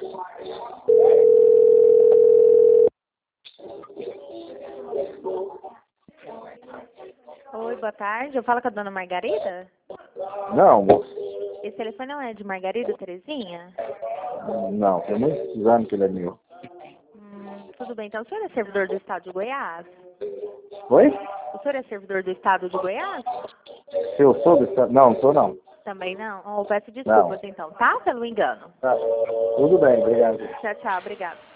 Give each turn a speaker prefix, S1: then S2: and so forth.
S1: Oi, boa tarde. Eu falo com a dona Margarida?
S2: Não, moço.
S1: Esse telefone não é de Margarida Terezinha?
S2: Não, tem muitos anos que ele é meu.
S1: Tudo bem. Então, o senhor é servidor do estado de Goiás?
S2: Oi?
S1: O senhor é servidor do estado de Goiás?
S2: Se eu sou do estado... Não, não sou não.
S1: Também não? Oh, peço desculpas, então, tá? Pelo engano.
S2: Tá. Tudo bem, obrigado.
S1: Tchau, tchau. Obrigada.